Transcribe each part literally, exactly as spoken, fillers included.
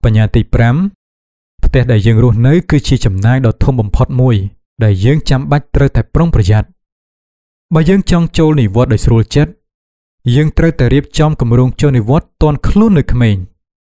បញ្ញាទីប្រាំផ្ទះដែលយើងរស់នៅគឺជាចំណាយដ៏ធំបំផុតមួយដែលយើងចាំបាច់ត្រូវតែប្រុងប្រយ័ត្នបើយើងចង់ចូលនិវត្តន៍ដោយស្រួលចិត្តយើងត្រូវតែរៀបចំគម្រោងចូលនិវត្តន៍ទាន់ខ្លួននៅក្មេង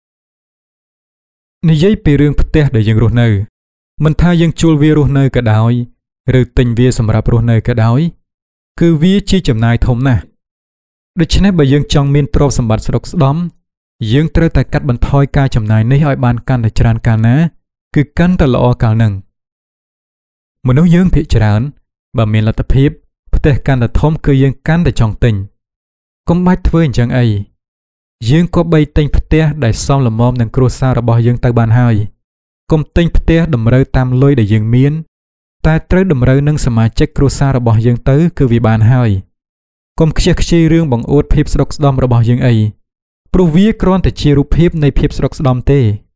និយាយពីរឿងផ្ទះដែលយើងរស់នៅមិនថាយើងជួលវារស់នៅក៏ដោយឬទិញវាសម្រាប់រស់នៅក៏ដោយគឺវាជាចំណាយធំណាស់ដូច្នេះបើយើងចង់មានទ្រព្យសម្បត្តិស្រុកស្ដំយើងត្រូវតែកាត់បន្ថយការចំណាយនេះឲ្យបានកាន់តែច្រើនកាលណាគឺកាន់តែល្អកាលហ្នឹងមនុស្សយើងភាគច្រើនបើមានលទ្ធភាពផ្ទះកាន់តែធំគឺយើងកាន់តែចង់ទិញកុំបាច់ធ្វើអញ្ចឹងអីយើងក៏បីទិញផ្ទះដែលសមល្មមនឹងគ្រួសាររបស់យើងទៅបានហើយកុំទិញផ្ទះតម្រូវតាមលុយដែលយើងមានតែត្រូវតម្រូវនឹងសមាជិកគ្រួសាររបស់យើងទៅគឺវាបានហើយកុំខ្ជិះខ្ជាយរឿងបង្អួតភាពស្រុកស្ដំរបស់យើងអីព្រោះវាគ្រាន់តែជារូបភាពនៃភាពស្រុកស្ដំទេ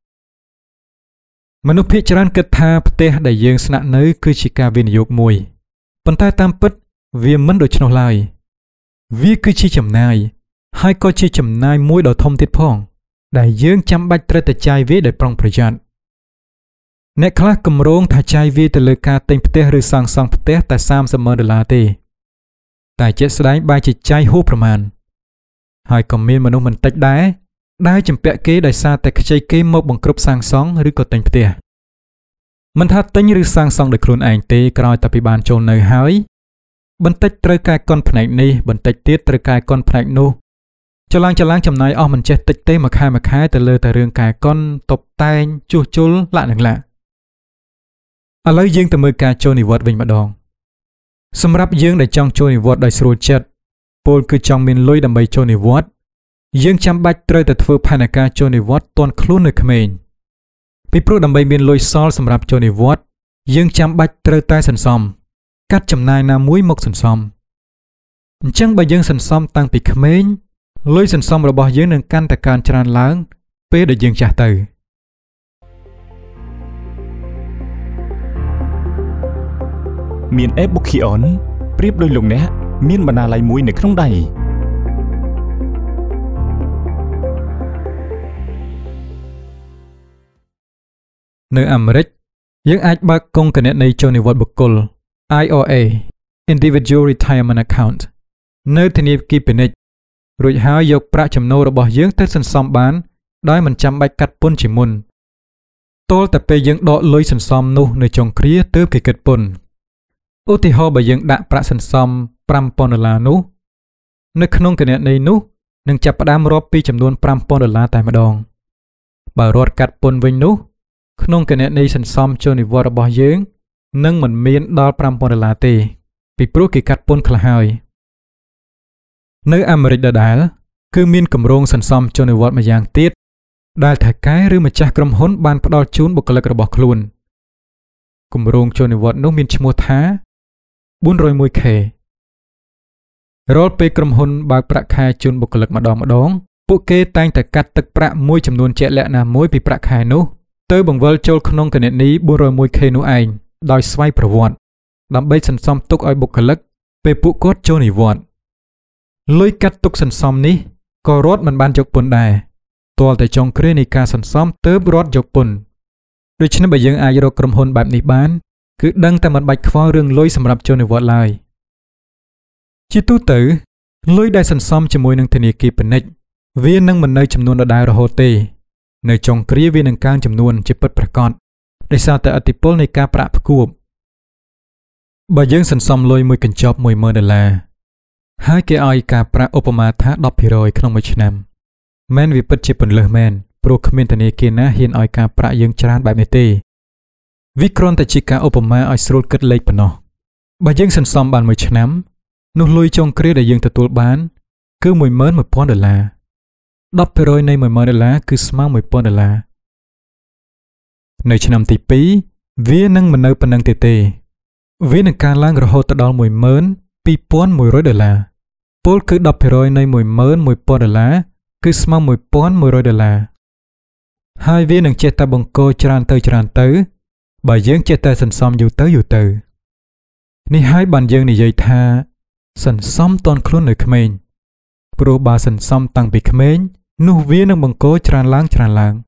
មនុស្សភាគច្រើនគិតថាផ្ទះដែលយើងស្នាក់នៅគឺជាការវិនិយោគមួយប៉ុន្តែតាមពិតវាមិនដូច្នោះឡើយវាគឺជាចំណាយហើយក៏ជាចំណាយមួយដ៏ធំទៀតផងដែលយើងចាំបាច់ត្រូវតែចាយវាដោយប្រុងប្រយ័ត្នអ្នកខ្លះគម្រោងថាចាយវាទៅលើការទិញផ្ទះឬសាងសង់ផ្ទះតែសាមសិបម៉ឺនដុល្លារទេតែជាក់ស្ដែងបែរជាចាយហួសប្រមាណហើយក៏មានមនុស្សមិនតិចដែរដែលចម្ពាក់គេដោយសារតែខ្ចីគេមកបង្ក្រប់សាងសង់ឬក៏ទិញផ្ទះមិនថាទិញឬសាងសង់ដោយខ្លួនឯងទេក្រោយតែពីបានចូលនៅហើយបន្តិចត្រូវកែកុនផ្នែកនេះបន្តិចទៀតត្រូវកែកុនផ្នែកនោះចលងចលងចំណាយអស់មិនចេះតិចទេមួយខែមួយខែទៅលើតែរឿងកែកុនតុបតែងជួសជុលលាក់នឹងលាក់ឥឡូវយើងទៅមើលការចូលនិវត្តន៍វិញម្ដងសម្រាប់យើងដែលចង់ចូលនិវត្តន៍ដោយស្រួលចិត្តពលគឺចង់មានលុយដើម្បីចូលនិវត្តន៍យើងចាំបាច់ត្រូវតែធ្វើផែនការចូលនិវត្តន៍ទាន់ខ្លួននៅក្មេងពីព្រោះដើម្បីមានលុយសល់សម្រាប់ចូលនិវត្តន៍យើងចាំបាច់ត្រូវតែសន្សំកាត់ចំណាយណាមួយមកសន្សំអញ្ចឹងបើយើងសន្សំតាំងពីក្មេងលុយសន្សំរបស់យើងនឹងកាន់តែកើនច្រើនឡើងពេលដែលយើងចាស់ទៅមាន e-Bookion ប្រៀបដូចលោកអ្នកមានបណ្ណាល័យមួយនៅក្នុងដៃនៅអាមេរិកយើងអាចបើកកុងគណនីចូលនិវត្តន៍បុគ្គល I R A Individual Retirement Account នៅធនាគារពាណិជ្ជរួចហើយយកប្រាក់ចំណូលរបស់យើងទៅសន្សំបានដោយមិនចាំបាច់កាត់ពន្ធជាមុនទាល់តែពេលយើងដកលុយសន្សំនោះនៅចុងគ្រាទើបគេគិតពន្ធឧទាហរណ៍បើយើងដាក់ប្រាក់សន្សំប្រាំពាន់ដុល្លារនោះនៅក្នុងគណនីនោះនឹងចាប់ផ្ដើមរាប់ពីចំនួនប្រាំពាន់ដុល្លារតែម្ដងបើរត់កាត់ពន្ធវិញនោះក្នុងគណនីសន្សំចូលនិវត្តន៍របស់យើងនឹងមិនមានដល់ប្រាំពាន់ដុល្លារទេពីព្រោះគេកាត់ពន្ធខ្លះហើយនៅអាមេរិកដដែលគឺមានគម្រោងសន្សំចូលនិវត្តន៍មួយយ៉ាងទៀតដែលថៅកែឬម្ចាស់ក្រុមហ៊ុនបានផ្ដល់ជូនបុគ្គលិករបស់ខ្លួនគម្រោងចូលនិវត្តន៍នោះមានឈ្មោះថា បួនរយមួយខេ រាល់ពេលក្រុមហ៊ុនបើកប្រាក់ខែជូនបុគ្គលិកម្ដងម្ដងពួកគេតែងតែកាត់ទឹកប្រាក់មួយចំនួនជាក់លាក់ណាមួយពីប្រាក់ខែនោះទៅបង្វិលចូលក្នុងគណនី បួនរយមួយខេ នោះឯងដោយស្វ័យប្រវត្តិដើម្បីសន្សំទុកឲ្យបុគ្គលិកពេលពួកគាត់ចូលនិវត្តន៍លុយកាត់ទុកសន្សំនេះក៏រដ្ឋមិនបានយកពន្ធដែរទាល់តែចុងក្រោយនៃការសន្សំទើបរដ្ឋយកពន្ធដូច្នេះបើយើងអាចរកក្រុមហ៊ុនបែបនេះបានគឺដឹងតែមិនបាច់ខ្វល់រឿងលុយសម្រាប់ចូលនិវត្តន៍ឡើយជាទូទៅលុយដែលសន្សំជាមួយនឹងធនាគារពាណិជ្ជវានឹងមិននៅចំនួនដដែលរហូតទេនៅចុងក្រោយវានឹងកើនចំនួនជាពិតប្រាកដដោយសារតែឥទ្ធិពលនៃការប្រាក់ផ្គួបបើយើងសន្សំលុយមួយកញ្ចប់ មួយម៉ឺនដុល្លារហើយគេឲ្យការប្រាក់ឧបមាថា ដប់ភាគរយ ក្នុងមួយឆ្នាំមែនវាពិតជាពន្លើសមែនព្រោះគ្មានធនាគារណាហ៊ានឲ្យការប្រាក់យើងច្រើនបែបនេះទេវាគ្រាន់តែជាការឧបមាឲ្យស្រួលគិតលេខប៉ុណ្ណោះបើយើងសន្សំបានមួយឆ្នាំនោះលុយចុងក្រោយដែលយើងទទួលបានគឺ មួយម៉ឺនមួយពាន់ដុល្លារ ដប់ភាគរយ នៃ មួយម៉ឺនដុល្លារគឺស្មើ មួយពាន់ដុល្លារនៅឆ្នាំទីពីរវានឹងមិននៅប៉ុណ្ណឹងទេទេវានឹងកើនឡើងរហូតដល់ មួយម៉ឺនពីរពាន់មួយរយ ដុល្លារពលគឺ ដប់ភាគរយ នៃ មួយម៉ឺនមួយពាន់ដុល្លារគឺស្មើ មួយពាន់មួយរយ ដុល្លារហើយវានឹងចេះតែបង្កច្រើនទៅច្រើនទៅបើយើងចេះតែសន្សំយូរទៅយូរទៅនេះហើយបានយើងនិយាយថាសន្សំតន់ខ្លួននៅក្មេងព្រោះបើសន្សំតាំងពីក្មេងនោះវានឹងបង្កច្រើនឡើងច្រើនឡើង